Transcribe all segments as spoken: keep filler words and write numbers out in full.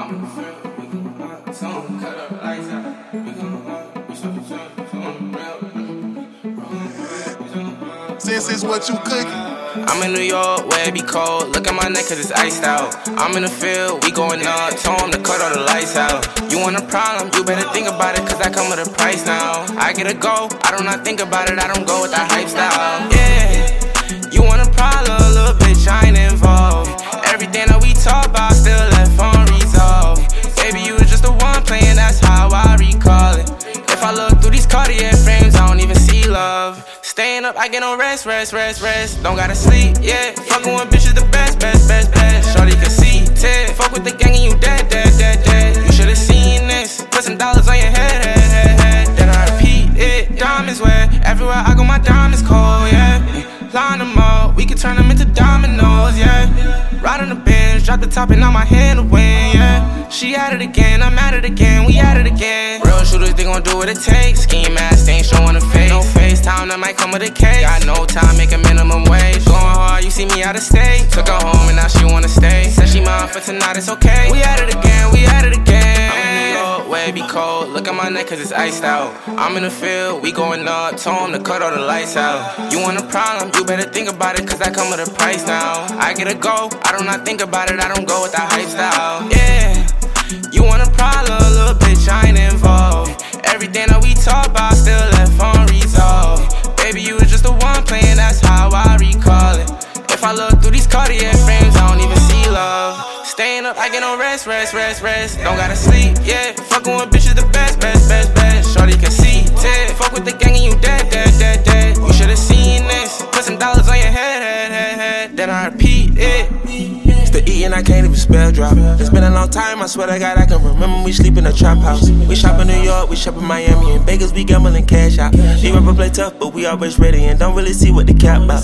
I'm in the field, we gon' rock, some cut up lights out. We gon' rock, we some some some real. This is what you cooking. I'm in New York, where it be cold. Look at my neck cause it's iced out. I'm in the field, we going up. Told him to cut all the lights out. You want a problem, you better think about it cause I come with a price now. I get a go, I do not think about it, I don't go with that hype style. Yeah, you want a problem, little bitch, I ain't involved. Everything that we talk about still left unresolved. Baby, you was just the one playing, that's how I recall it. If I look through these Cartier frames, I don't even see love. Staying up, I get no rest, rest, rest, rest. Don't gotta sleep, yeah. Fucking with bitches the best, best, best, best. Shorty can see, Ted. Fuck with the gang and you dead, dead, dead, dead. You should've seen this. Put some dollars on your head, head, head, head. Then I repeat it. Diamonds wet. Everywhere I go, my diamonds cold, yeah. Line them up, we can turn them into dominoes, yeah. Ride on the bench, drop the top and now my hand to win, yeah. She at it again, I'm at it again, we at it again. Real shooters, they gon' do what it takes. Scheme ass, they ain't showing a face. No FaceTime, that might come with a case. Got no time, make a minimum wage. Going hard, you see me out of state. Took her home and now she wanna stay. Said she mine for tonight, it's okay. We at it again, we at it again. I'm in New York, where it be cold. Look at my neck cause it's iced out. I'm in the field, we going up. Told him to cut all the lights out. You want a problem, you better think about it cause I come with a price now. I get a go, I do not think about it, I don't go with that hype style. Yeah, you want a problem, little bitch, I ain't involved. Everything that we talk about still left unresolved. Baby, you was just the one playing, that's how I recall it. If I look through these Cartier frames, I don't even see love. Staying up, I get no rest, rest, rest, rest. Don't gotta sleep, yeah. Fucking with bitches the best, best, best, best. Shorty can see, Ted. Fuck with the gang and you dead, dead, dead, dead. You should've seen this. Put some dollars on your head, head, head, head. Then I repeat it. Still eating, I can't even spell drop. It's been a long time, I swear to God, I can remember we sleep in a trap house. We shop in New York, we shop in Miami. In Vegas, we gambling cash out. They rapper play tough, but we always ready and don't really see what the cap about.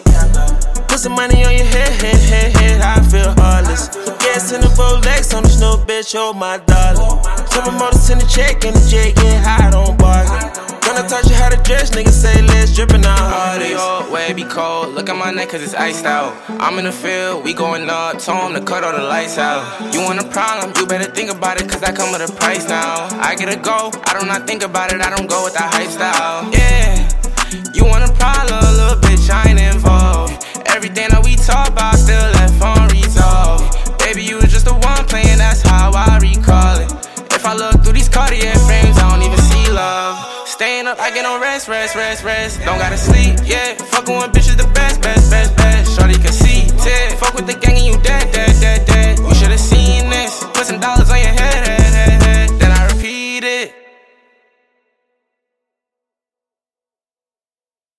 Put some money on your head, head, head, head, I feel heartless. Gas in the Rolex on the snow, bitch, hold my dollar. Some motors in the check and the jet get high, don't bargain. Gonna touch you how to dress, niggas say let's drippin' out hardest. York, where it be cold, look at my neck cause it's iced out. I'm in the field, we going up, told him to cut all the lights out. You want a problem, you better think about it cause I come with a price now. I get a go, I do not think about it, I don't go with that hype style. Yeah, you want a problem, little bitch, I ain't involved. Everything that we talk about still left unresolved. Baby, you was just the one playing, that's how I recall it. If I look through these Cartier frames, I don't even see love. Staying up, I get no rest, rest, rest, rest. Don't gotta sleep, yeah. Fucking with bitches the best, best, best, best. Shorty can see, Ted. Fuck with the gang